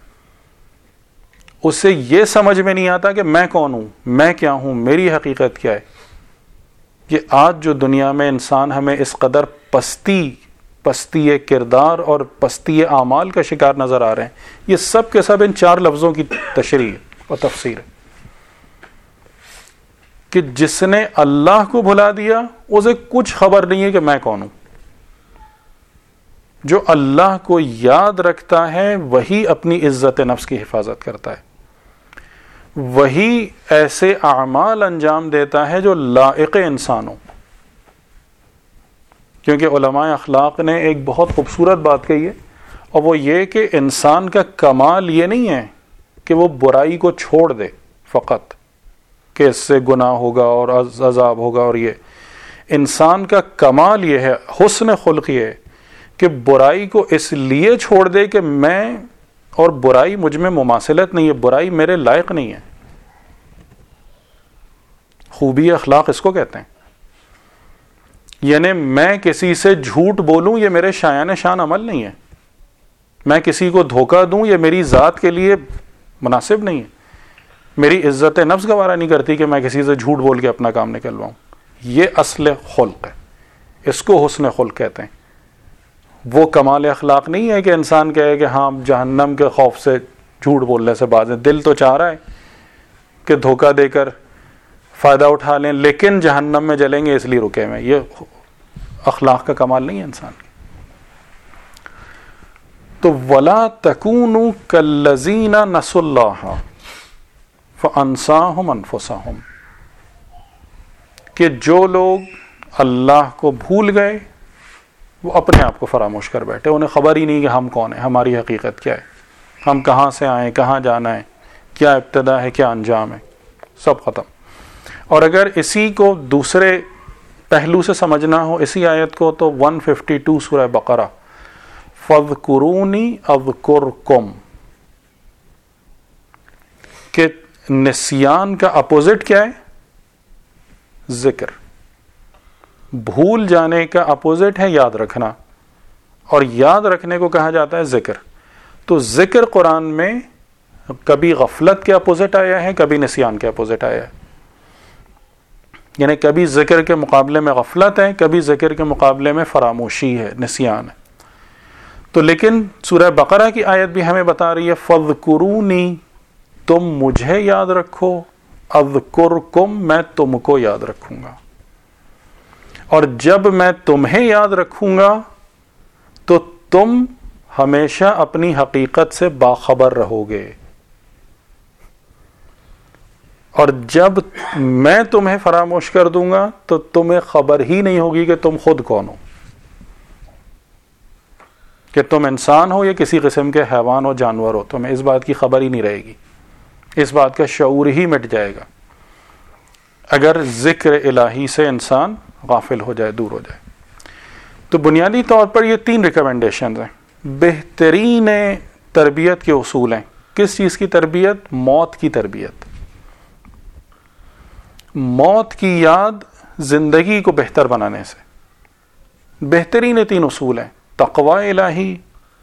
[SPEAKER 1] اسے یہ سمجھ میں نہیں آتا کہ میں کون ہوں، میں کیا ہوں، میری حقیقت کیا ہے۔ یہ آج جو دنیا میں انسان ہمیں اس قدر پستی پستی کردار اور پستی اعمال کا شکار نظر آ رہے ہیں، یہ سب کے سب ان چار لفظوں کی تشریح اور تفسیر ہے، کہ جس نے اللہ کو بھلا دیا اسے کچھ خبر نہیں ہے کہ میں کون ہوں۔ جو اللہ کو یاد رکھتا ہے وہی اپنی عزت نفس کی حفاظت کرتا ہے، وہی ایسے اعمال انجام دیتا ہے جو لائق انسان ہو۔ کیونکہ علماء اخلاق نے ایک بہت خوبصورت بات کہی ہے، اور وہ یہ کہ انسان کا کمال یہ نہیں ہے کہ وہ برائی کو چھوڑ دے فقط، کہ اس سے گناہ ہوگا اور عذاب ہوگا، اور یہ انسان کا کمال یہ ہے، حسن خلق یہ ہے کہ برائی کو اس لیے چھوڑ دے کہ میں اور برائی مجھ میں مماثلت نہیں ہے، برائی میرے لائق نہیں ہے۔ خوبی اخلاق اس کو کہتے ہیں، یعنی میں کسی سے جھوٹ بولوں یہ میرے شایان شان عمل نہیں ہے، میں کسی کو دھوکہ دوں یہ میری ذات کے لیے مناسب نہیں ہے، میری عزت نفس گوارا نہیں کرتی کہ میں کسی سے جھوٹ بول کے اپنا کام نکلواؤں۔ یہ اصل خلق ہے، اس کو حسن خلق کہتے ہیں۔ وہ کمال اخلاق نہیں ہے کہ انسان کہے کہ ہاں جہنم کے خوف سے جھوٹ بولنے سے باز ہے، دل تو چاہ رہا ہے کہ دھوکہ دے کر فائدہ اٹھا لیں لیکن جہنم میں جلیں گے اس لیے رکے ہوئے. یہ اخلاق کا کمال نہیں ہے انسان کی. تو وَلَا تَكُونُوا كَالَّذِينَ نَسُوا اللَّهَ فَأَنسَاهُمْ أَنفُسَهُمْ, کہ جو لوگ اللہ کو بھول گئے وہ اپنے آپ کو فراموش کر بیٹھے, انہیں خبر ہی نہیں کہ ہم کون ہیں, ہماری حقیقت کیا ہے, ہم کہاں سے آئیں, کہاں جانا ہے, کیا ابتدا ہے, کیا انجام ہے, سب ختم. اور اگر اسی کو دوسرے پہلو سے سمجھنا ہو اسی آیت کو تو ایک سو باون سورہ بقرہ, فَاذْكُرُونِي أَذْكُرْكُمْ, کہ نسیان کا اپوزٹ کیا ہے؟ ذکر. بھول جانے کا اپوزٹ ہے یاد رکھنا, اور یاد رکھنے کو کہا جاتا ہے ذکر. تو ذکر قرآن میں کبھی غفلت کے اپوزٹ آیا ہے, کبھی نسیان کے اپوزٹ آیا ہے. یعنی کبھی ذکر کے مقابلے میں غفلت ہے, کبھی ذکر کے مقابلے میں فراموشی ہے, نسیان ہے. تو لیکن سورہ بقرہ کی آیت بھی ہمیں بتا رہی ہے فَاذْكُرُونِي, تم مجھے یاد رکھو, اذکرکم, میں تم کو یاد رکھوں گا. اور جب میں تمہیں یاد رکھوں گا تو تم ہمیشہ اپنی حقیقت سے باخبر رہو گے, اور جب میں تمہیں فراموش کر دوں گا تو تمہیں خبر ہی نہیں ہوگی کہ تم خود کون ہو, کہ تم انسان ہو یا کسی قسم کے حیوان ہو, جانور ہو. تمہیں اس بات کی خبر ہی نہیں رہے گی, اس بات کا شعور ہی مٹ جائے گا اگر ذکر الہی سے انسان غافل ہو جائے, دور ہو جائے. تو بنیادی طور پر یہ تین ریکمنڈیشنز ہیں, بہترین تربیت کے اصول ہیں. کس چیز کی تربیت؟ موت کی تربیت. موت کی یاد زندگی کو بہتر بنانے سے. بہترین تین اصول ہیں. تقوی الہی,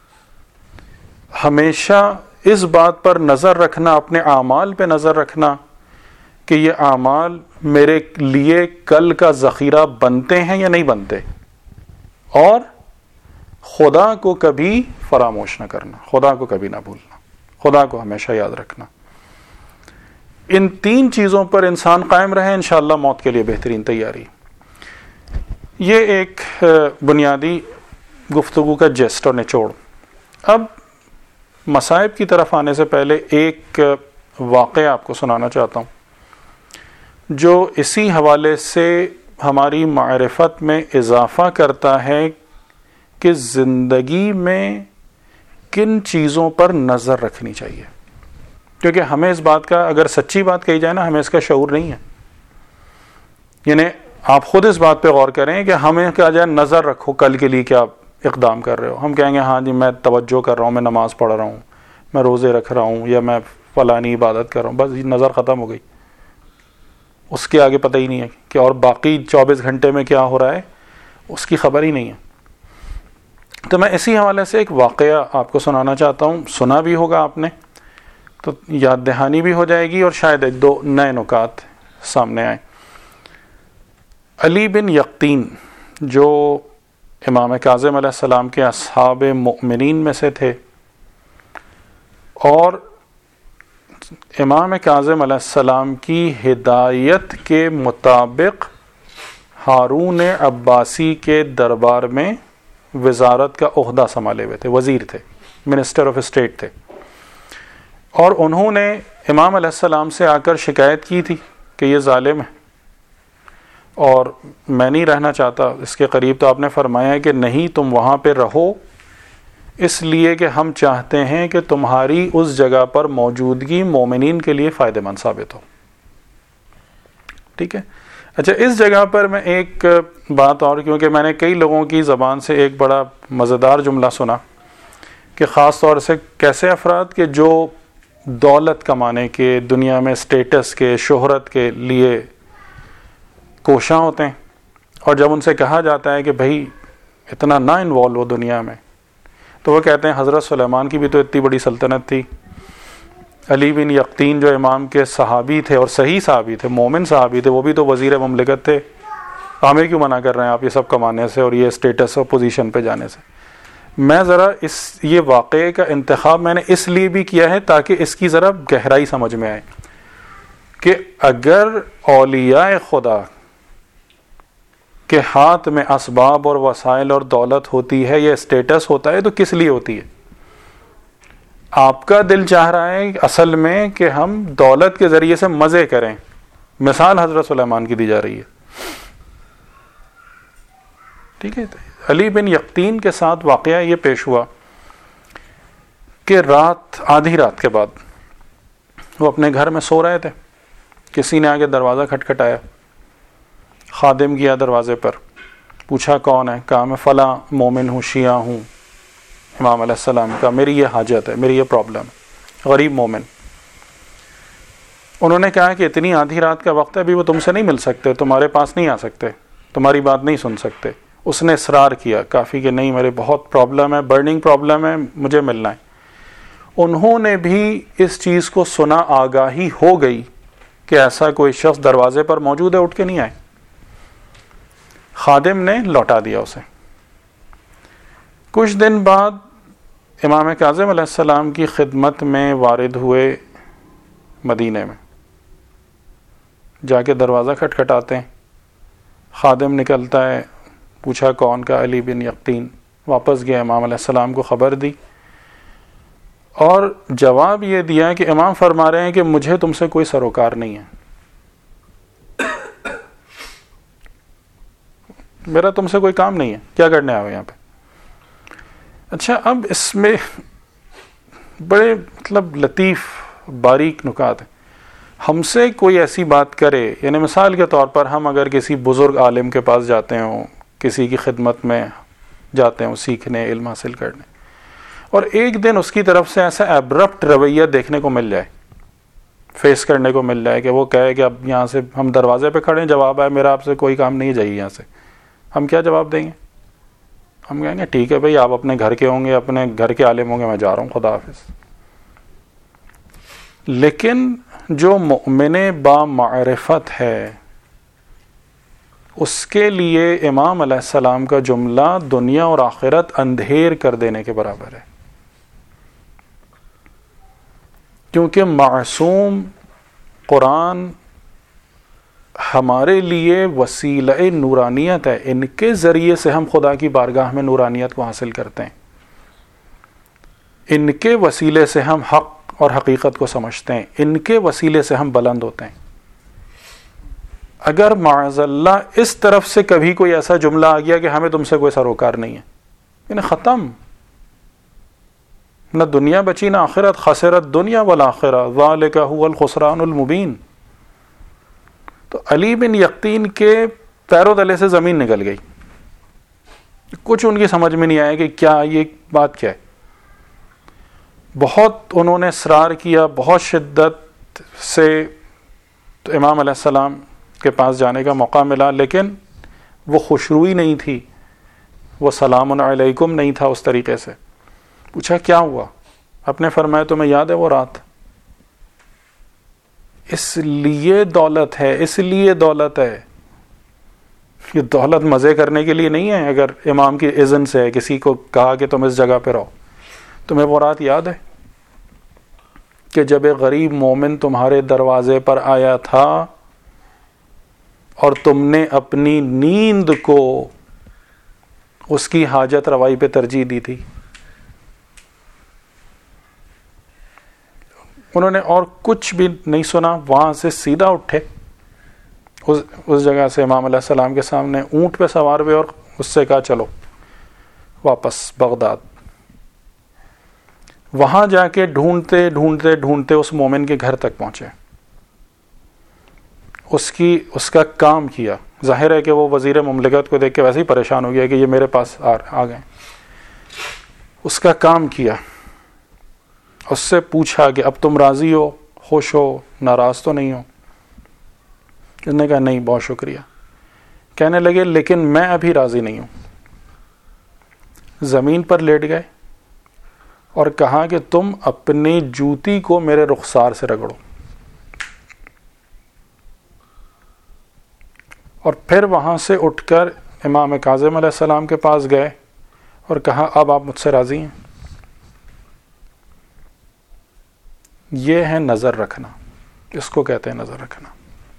[SPEAKER 1] ہمیشہ اس بات پر نظر رکھنا, اپنے اعمال پہ نظر رکھنا کہ یہ اعمال میرے لیے کل کا ذخیرہ بنتے ہیں یا نہیں بنتے, اور خدا کو کبھی فراموش نہ کرنا, خدا کو کبھی نہ بھولنا, خدا کو ہمیشہ یاد رکھنا. ان تین چیزوں پر انسان قائم رہے, انشاءاللہ موت کے لیے بہترین تیاری. یہ ایک بنیادی گفتگو کا جسٹ اور نچوڑ. اب مصائب کی طرف آنے سے پہلے ایک واقعہ آپ کو سنانا چاہتا ہوں جو اسی حوالے سے ہماری معرفت میں اضافہ کرتا ہے کہ زندگی میں کن چیزوں پر نظر رکھنی چاہیے. کیونکہ ہمیں اس بات کا, اگر سچی بات کہی جائے نا, ہمیں اس کا شعور نہیں ہے. یعنی آپ خود اس بات پہ غور کریں کہ ہمیں کہا جائے نظر رکھو کل کے لیے کیا اقدام کر رہے ہو, ہم کہیں گے ہاں جی میں توجہ کر رہا ہوں, میں نماز پڑھ رہا ہوں, میں روزے رکھ رہا ہوں, یا میں فلانی عبادت کر رہا ہوں, بس یہ نظر ختم ہو گئی. اس کے آگے پتہ ہی نہیں ہے کہ اور باقی چوبیس گھنٹے میں کیا ہو رہا ہے, اس کی خبر ہی نہیں ہے. تو میں اسی حوالے سے ایک واقعہ آپ کو سنانا چاہتا ہوں. سنا بھی ہوگا آپ نے تو یاد دہانی بھی ہو جائے گی, اور شاید ایک دو نئے نکات سامنے آئیں. علی بن یقطین جو امام کاظم علیہ السلام کے اصحاب مؤمنین میں سے تھے, اور امام کاظم علیہ السلام کی ہدایت کے مطابق ہارون عباسی کے دربار میں وزارت کا عہدہ سنبھالے ہوئے تھے, وزیر تھے, منسٹر آف اسٹیٹ تھے. اور انہوں نے امام علیہ السلام سے آ کر شکایت کی تھی کہ یہ ظالم ہے اور میں نہیں رہنا چاہتا اس کے قریب. تو آپ نے فرمایا کہ نہیں, تم وہاں پہ رہو, اس لیے کہ ہم چاہتے ہیں کہ تمہاری اس جگہ پر موجودگی مومنین کے لیے فائدہ مند ثابت ہو. ٹھیک ہے. اچھا, اس جگہ پر میں ایک بات اور, کیونکہ میں نے کئی لوگوں کی زبان سے ایک بڑا مزیدار جملہ سنا کہ خاص طور سے کیسے افراد کہ جو دولت کمانے کے, دنیا میں سٹیٹس کے, شہرت کے لیے کوشاں ہوتے ہیں, اور جب ان سے کہا جاتا ہے کہ بھائی اتنا نہ انوالو ہو دنیا میں, تو وہ کہتے ہیں حضرت سلیمان کی بھی تو اتنی بڑی سلطنت تھی. علی بن یقطین جو امام کے صحابی تھے, اور صحیح صحابی تھے, مومن صحابی تھے, وہ بھی تو وزیر مملکت تھے. ہمیں کیوں منع کر رہے ہیں آپ یہ سب کمانے سے اور یہ اسٹیٹس اور پوزیشن پہ جانے سے. میں ذرا اس یہ واقعے کا انتخاب میں نے اس لیے بھی کیا ہے تاکہ اس کی ذرا گہرائی سمجھ میں آئے کہ اگر اولیاء خدا کے ہاتھ میں اسباب اور وسائل اور دولت ہوتی ہے یا اسٹیٹس ہوتا ہے تو کس لیے ہوتی ہے؟ آپ کا دل چاہ رہا ہے اصل میں کہ ہم دولت کے ذریعے سے مزے کریں. مثال حضرت سلیمان کی دی جا رہی ہے. ٹھیک ہے. علی بن یقطین کے ساتھ واقعہ یہ پیش ہوا کہ رات آدھی رات کے بعد وہ اپنے گھر میں سو رہے تھے. کسی نے آگے دروازہ کھٹکھٹایا. خادم گیا دروازے پر, پوچھا کون ہے؟ کہا میں فلاں مومن ہوں, شیعہ ہوں امام علیہ السلام کا, میری یہ حاجت ہے, میری یہ پرابلم ہے. غریب مومن. انہوں نے کہا کہ اتنی آدھی رات کا وقت ہے, ابھی وہ تم سے نہیں مل سکتے, تمہارے پاس نہیں آ سکتے, تمہاری بات نہیں سن سکتے. اس نے اصرار کیا کافی کہ نہیں, میرے بہت پرابلم ہے, برننگ پرابلم ہے, مجھے ملنا ہے. انہوں نے بھی اس چیز کو سنا, آگاہی ہو گئی کہ ایسا کوئی شخص دروازے پر موجود ہے, اٹھ کے نہیں آئے. خادم نے لوٹا دیا اسے. کچھ دن بعد امام کاظم علیہ السلام کی خدمت میں وارد ہوئے مدینے میں. جا کے دروازہ کھٹکھٹاتے ہیں, خادم نکلتا ہے, پوچھا کون؟ کا علی بن یقطین. واپس گیا, امام علیہ السلام کو خبر دی اور جواب یہ دیا کہ امام فرما رہے ہیں کہ مجھے تم سے کوئی سروکار نہیں ہے, میرا تم سے کوئی کام نہیں ہے, کیا کرنے آئے یہاں پہ؟ اچھا, اب اس میں بڑے مطلب لطیف باریک نکات ہیں. ہم سے کوئی ایسی بات کرے, یعنی مثال کے طور پر ہم اگر کسی بزرگ عالم کے پاس جاتے ہوں, کسی کی خدمت میں جاتے ہوں سیکھنے, علم حاصل کرنے, اور ایک دن اس کی طرف سے ایسا ایبرپٹ رویہ دیکھنے کو مل جائے, فیس کرنے کو مل جائے کہ وہ کہے کہ اب یہاں سے ہم دروازے پہ کھڑے ہیں, جواب ہے میرا آپ سے کوئی کام نہیں, جائیے یہاں سے. ہم کیا جواب دیں گے؟ ہم کہیں گے ٹھیک ہے بھائی, آپ اپنے گھر کے ہوں گے, اپنے گھر کے عالم ہوں گے, میں جا رہا ہوں, خدا حافظ. لیکن جو مؤمن با معرفت ہے, اس کے لیے امام علیہ السلام کا جملہ دنیا اور آخرت اندھیر کر دینے کے برابر ہے. کیونکہ معصوم قرآن ہمارے لیے وسیلہ نورانیت ہے, ان کے ذریعے سے ہم خدا کی بارگاہ میں نورانیت کو حاصل کرتے ہیں, ان کے وسیلے سے ہم حق اور حقیقت کو سمجھتے ہیں, ان کے وسیلے سے ہم بلند ہوتے ہیں. اگر معاذ اللہ اس طرف سے کبھی کوئی ایسا جملہ آ گیا کہ ہمیں تم سے کوئی سروکار نہیں ہے, یعنی ختم, نہ دنیا بچی نہ آخرت, خسرت دنیا والآخرہ ذالک هو الخسران المبین. تو علی بن یقطین کے پیروں تلے سے زمین نکل گئی, کچھ ان کی سمجھ میں نہیں آیا کہ کیا یہ بات کیا ہے. بہت انہوں نے اصرار کیا, بہت شدت سے تو امام علیہ السلام کے پاس جانے کا موقع ملا, لیکن وہ خوشروئی نہیں تھی, وہ سلام علیکم نہیں تھا اس طریقے سے. پوچھا کیا ہوا؟ آپ نے فرمایا تمہیں یاد ہے وہ رات؟ اس لیے دولت ہے, اس لیے دولت ہے, یہ دولت مزے کرنے کے لیے نہیں ہے. اگر امام کی اذن سے کسی کو کہا کہ تم اس جگہ پہ رہو, تمہیں وہ رات یاد ہے کہ جب ایک غریب مومن تمہارے دروازے پر آیا تھا اور تم نے اپنی نیند کو اس کی حاجت روائی پہ ترجیح دی تھی؟ انہوں نے اور کچھ بھی نہیں سنا, وہاں سے سیدھا اٹھے, اس اس جگہ سے امام علیہ السلام کے سامنے اونٹ پہ سوار ہوئے اور اس سے کہا چلو واپس بغداد. وہاں جا کے ڈھونڈتے ڈھونڈتے ڈھونڈتے اس مومن کے گھر تک پہنچے, اس کی اس کا کام کیا. ظاہر ہے کہ وہ وزیر مملکت کو دیکھ کے ویسے ہی پریشان ہو گیا کہ یہ میرے پاس آ گئے. اس کا کام کیا, اس سے پوچھا کہ اب تم راضی ہو, خوش ہو, ناراض تو نہیں ہو؟ اس نے کہا نہیں, بہت شکریہ. کہنے لگے لیکن میں ابھی راضی نہیں ہوں. زمین پر لیٹ گئے اور کہا کہ تم اپنی جوتی کو میرے رخسار سے رگڑو. اور پھر وہاں سے اٹھ کر امام کاظم علیہ السلام کے پاس گئے اور کہا اب آپ مجھ سے راضی ہیں؟ یہ ہے نظر رکھنا. اس کو کہتے ہیں نظر رکھنا.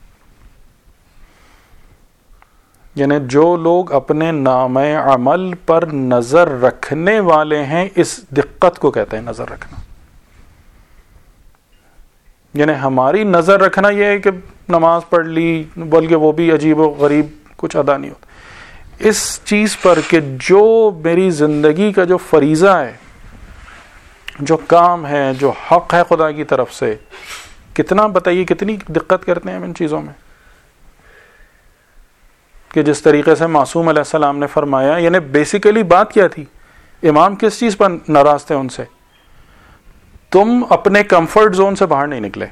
[SPEAKER 1] یعنی جو لوگ اپنے نامہ عمل پر نظر رکھنے والے ہیں اس دقت کو کہتے ہیں نظر رکھنا. یعنی ہماری نظر رکھنا یہ ہے کہ نماز پڑھ لی بلکہ وہ بھی عجیب و غریب کچھ ادا نہیں ہوتا. اس چیز پر کہ جو میری زندگی کا جو فریضہ ہے، جو کام ہے، جو حق ہے خدا کی طرف سے، کتنا بتائیے کتنی دقت کرتے ہیں ہم ان چیزوں میں. کہ جس طریقے سے معصوم علیہ السلام نے فرمایا، یعنی بیسیکلی بات کیا تھی، امام کس چیز پر ناراض تھے ان سے؟ تم اپنے کمفرٹ زون سے باہر نہیں نکلے.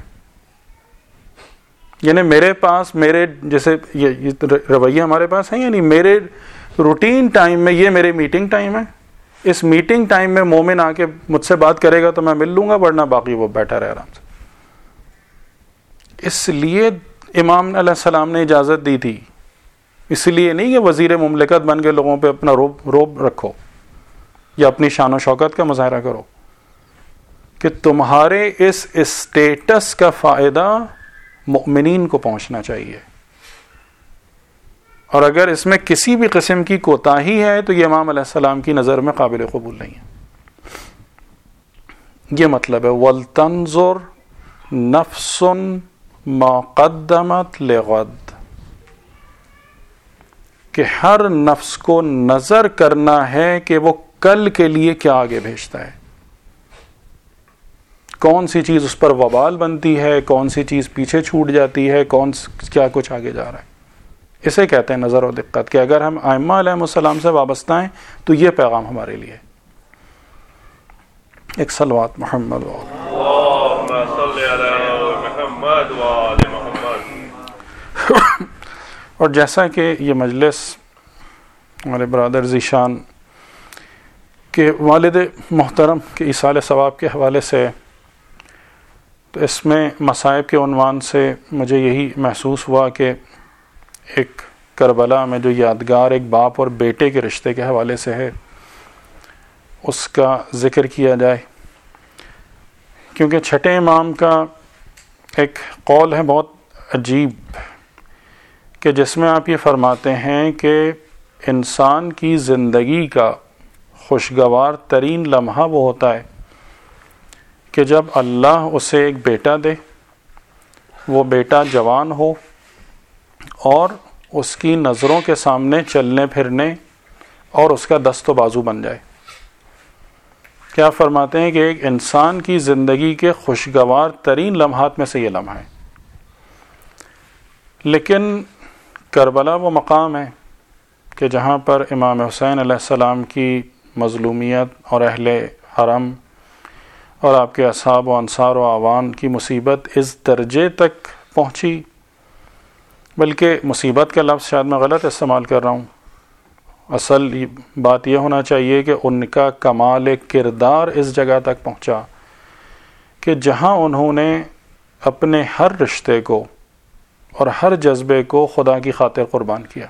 [SPEAKER 1] یعنی میرے پاس میرے جیسے یہ رویہ ہمارے پاس ہے، یعنی میرے روٹین ٹائم میں یہ میرے میٹنگ ٹائم ہے، اس میٹنگ ٹائم میں مومن آ کے مجھ سے بات کرے گا تو میں مل لوں گا، ورنہ باقی وہ بیٹھا رہے آرام سے. اس لیے امام علیہ السلام نے اجازت دی تھی، اس لیے نہیں کہ وزیر مملکت بن کے لوگوں پہ اپنا روب روب رکھو یا اپنی شان و شوکت کا مظاہرہ کرو، کہ تمہارے اس اسٹیٹس کا فائدہ مؤمنین کو پہنچنا چاہیے، اور اگر اس میں کسی بھی قسم کی کوتاہی ہے تو یہ امام علیہ السلام کی نظر میں قابل قبول نہیں ہے. یہ مطلب ہے وَلْتَنْظُرْ نَفْسٌ مَا قَدَّمَتْ لِغَدٍ، کہ ہر نفس کو نظر کرنا ہے کہ وہ کل کے لیے کیا آگے بھیجتا ہے، کون سی چیز اس پر وبال بنتی ہے، کون سی چیز پیچھے چھوٹ جاتی ہے، کون کیا کچھ آگے جا رہا ہے. اسے کہتے ہیں نظر و دقت، کہ اگر ہم ائمہ علیہ السلام سے وابستہ ہیں تو یہ پیغام ہمارے لیے. ایک صلوات محمد اللہم صلی علی محمد وآل محمد. اور جیسا کہ یہ مجلس ہمارے برادر ذیشان کے والد محترم کے ایصال ثواب کے حوالے سے، تو اس میں مصائب کے عنوان سے مجھے یہی محسوس ہوا کہ ایک کربلا میں جو یادگار ایک باپ اور بیٹے کے رشتے کے حوالے سے ہے اس کا ذکر کیا جائے، کیونکہ چھٹے امام کا ایک قول ہے بہت عجیب، کہ جس میں آپ یہ فرماتے ہیں کہ انسان کی زندگی کا خوشگوار ترین لمحہ وہ ہوتا ہے کہ جب اللہ اسے ایک بیٹا دے، وہ بیٹا جوان ہو اور اس کی نظروں کے سامنے چلنے پھرنے اور اس کا دست و بازو بن جائے. کیا فرماتے ہیں کہ ایک انسان کی زندگی کے خوشگوار ترین لمحات میں سے یہ لمحہ ہے. لیکن کربلا وہ مقام ہے کہ جہاں پر امام حسین علیہ السلام کی مظلومیت اور اہل حرم اور آپ کے اصحاب و انصار و اعوان کی مصیبت اس درجے تک پہنچی، بلکہ مصیبت کا لفظ شاید میں غلط استعمال کر رہا ہوں، اصل بات یہ ہونا چاہیے کہ ان کا کمال کردار اس جگہ تک پہنچا کہ جہاں انہوں نے اپنے ہر رشتے کو اور ہر جذبے کو خدا کی خاطر قربان کیا.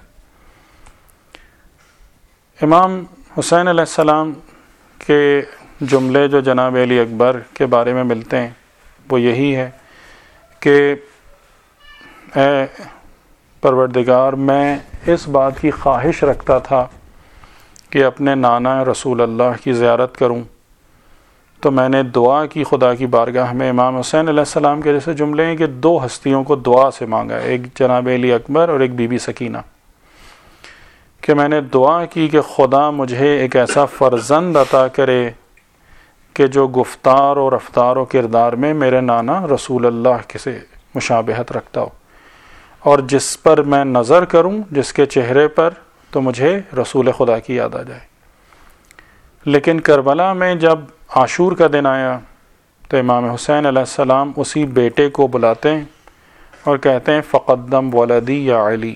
[SPEAKER 1] امام حسین علیہ السلام کے جملے جو جناب علی اکبر کے بارے میں ملتے ہیں وہ یہی ہے کہ اے پروردگار، میں اس بات کی خواہش رکھتا تھا کہ اپنے نانا رسول اللہ کی زیارت کروں، تو میں نے دعا کی خدا کی بارگاہ میں. امام حسین علیہ السلام کے جیسے جملے ہیں کہ دو ہستیوں کو دعا سے مانگا، ایک جناب علی اکبر اور ایک بی بی سکینہ، کہ میں نے دعا کی کہ خدا مجھے ایک ایسا فرزند عطا کرے کہ جو گفتار و رفتار و کردار میں میرے نانا رسول اللہ کے سے مشابہت رکھتا ہو، اور جس پر میں نظر کروں، جس کے چہرے پر، تو مجھے رسول خدا کی یاد آ جائے. لیکن کربلا میں جب عاشور کا دن آیا تو امام حسین علیہ السلام اسی بیٹے کو بلاتے ہیں اور کہتے ہیں فقدم ولدی یا علی،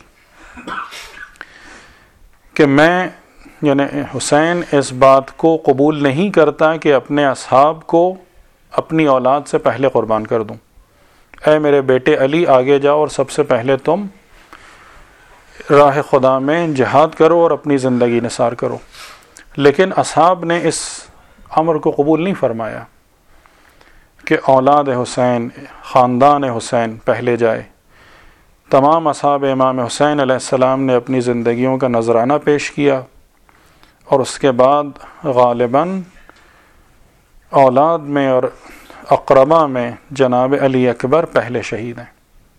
[SPEAKER 1] کہ میں یعنی حسین اس بات کو قبول نہیں کرتا کہ اپنے اصحاب کو اپنی اولاد سے پہلے قربان کر دوں. اے میرے بیٹے علی، آگے جاؤ اور سب سے پہلے تم راہ خدا میں جہاد کرو اور اپنی زندگی نثار کرو. لیکن اصحاب نے اس امر کو قبول نہیں فرمایا کہ کہ اولاد حسین، خاندان حسین پہلے جائے۔ تمام اصحاب امام حسین علیہ السلام نے اپنی زندگیوں کا نذرانہ پیش کیا، اور اس کے بعد غالباً اولاد میں اور اقربا میں جناب علی اکبر پہلے شہید ہیں،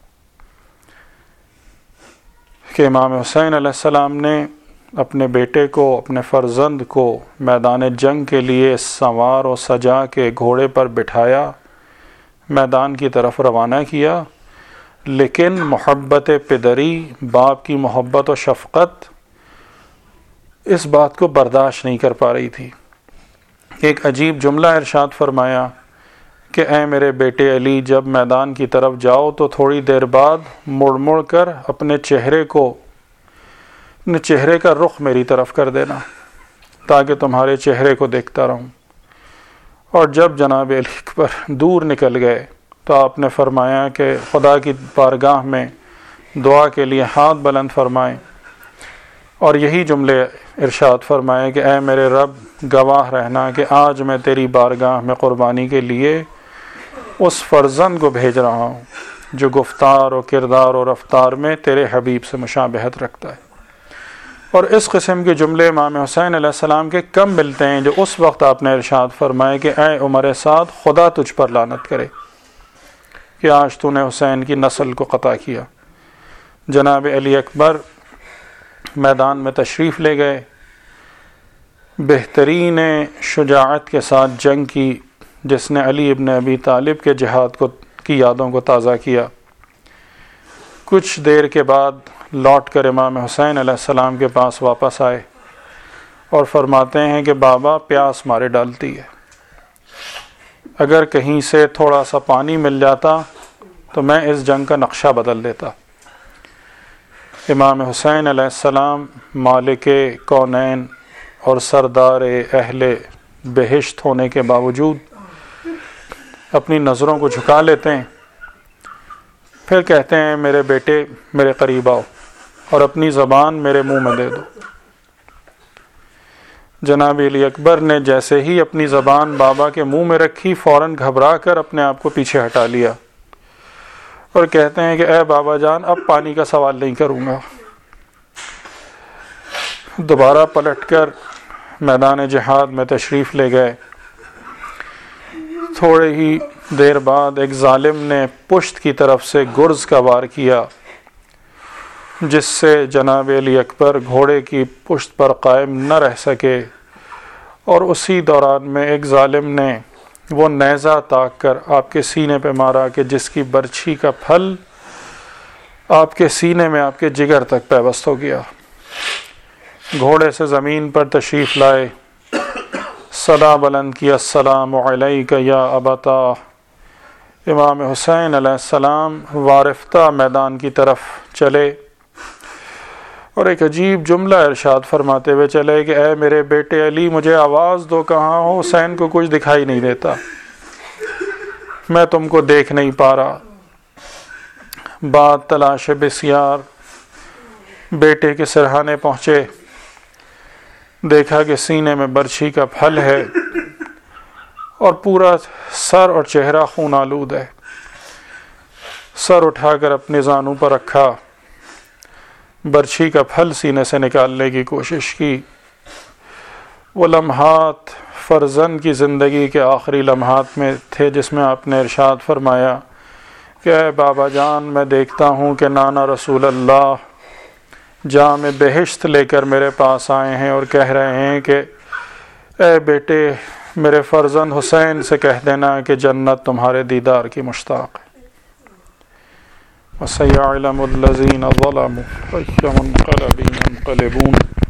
[SPEAKER 1] کہ امام حسین علیہ السلام نے اپنے بیٹے کو، اپنے فرزند کو میدان جنگ کے لیے سوار و سجا کے گھوڑے پر بٹھایا، میدان کی طرف روانہ کیا، لیکن محبت پدری، باپ کی محبت و شفقت اس بات کو برداشت نہیں کر پا رہی تھی۔ ایک عجیب جملہ ارشاد فرمایا کہ اے میرے بیٹے علی، جب میدان کی طرف جاؤ تو تھوڑی دیر بعد مڑ مڑ کر اپنے چہرے کو اپنے چہرے کا رخ میری طرف کر دینا، تاکہ تمہارے چہرے کو دیکھتا رہوں۔ اور جب جناب علی اکبر دور نکل گئے تو آپ نے فرمایا کہ خدا کی بارگاہ میں دعا کے لیے ہاتھ بلند فرمائیں، اور یہی جملے ارشاد فرمائے کہ اے میرے رب، گواہ رہنا کہ آج میں تیری بارگاہ میں قربانی کے لیے اس فرزند کو بھیج رہا ہوں جو گفتار و کردار و رفتار میں تیرے حبیب سے مشابہت رکھتا ہے۔ اور اس قسم کے جملے امام حسین علیہ السلام کے کم ملتے ہیں، جو اس وقت آپ نے ارشاد فرمائے کہ اے عمر سعد، خدا تجھ پر لعنت کرے کہ آج تو نے حسین کی نسل کو قطع کیا۔ جناب علی اکبر میدان میں تشریف لے گئے، بہترین شجاعت کے ساتھ جنگ کی، جس نے علی ابن ابی طالب کے جہاد کو کی یادوں کو تازہ کیا۔ کچھ دیر کے بعد لوٹ کر امام حسین علیہ السلام کے پاس واپس آئے اور فرماتے ہیں کہ بابا، پیاس مارے ڈالتی ہے، اگر کہیں سے تھوڑا سا پانی مل جاتا تو میں اس جنگ کا نقشہ بدل دیتا۔ امام حسین علیہ السلام مالک کونین اور سردار اہل بہشت ہونے کے باوجود اپنی نظروں کو جھکا لیتے ہیں، پھر کہتے ہیں میرے بیٹے میرے قریب آؤ اور اپنی زبان میرے منہ میں دے دو۔ جناب علی اکبر نے جیسے ہی اپنی زبان بابا کے منہ میں رکھی، فوراً گھبرا کر اپنے آپ کو پیچھے ہٹا لیا اور کہتے ہیں کہ اے بابا جان، اب پانی کا سوال نہیں کروں گا۔ دوبارہ پلٹ کر میدان جہاد میں تشریف لے گئے۔ تھوڑے ہی دیر بعد ایک ظالم نے پشت کی طرف سے گرز کا وار کیا، جس سے جناب علی اکبر گھوڑے کی پشت پر قائم نہ رہ سکے، اور اسی دوران میں ایک ظالم نے وہ نیزہ تاک کر آپ کے سینے پہ مارا کہ جس کی برچھی کا پھل آپ کے سینے میں آپ کے جگر تک پیوست ہو گیا۔ گھوڑے سے زمین پر تشریف لائے، صدا بلند کی السلام علیک یا ابتا۔ امام حسین علیہ السلام وارفتہ میدان کی طرف چلے اور ایک عجیب جملہ ارشاد فرماتے ہوئے چلے کہ اے میرے بیٹے علی، مجھے آواز دو، کہاں ہو؟ حسین کو کچھ دکھائی نہیں دیتا، میں تم کو دیکھ نہیں پا رہا۔ بعد تلاش بسیار بیٹے کے سرہانے پہنچے، دیکھا کہ سینے میں برچھی کا پھل ہے اور پورا سر اور چہرہ خون آلود ہے۔ سر اٹھا کر اپنے زانوں پر رکھا، برچھی کا پھل سینے سے نکالنے کی کوشش کی۔ وہ لمحات فرزند کی زندگی کے آخری لمحات میں تھے جس میں آپ نے ارشاد فرمایا کہ اے بابا جان، میں دیکھتا ہوں کہ نانا رسول اللہ جام بہشت لے کر میرے پاس آئے ہیں اور کہہ رہے ہیں کہ اے بیٹے، میرے فرزند حسین سے کہہ دینا کہ جنت تمہارے دیدار کی مشتاق ہے۔ وَسَيَعْلَمُ الَّذِينَ ظَلَمُوا أَيَّ مُنقَلَبٍ يَنقَلِبُونَ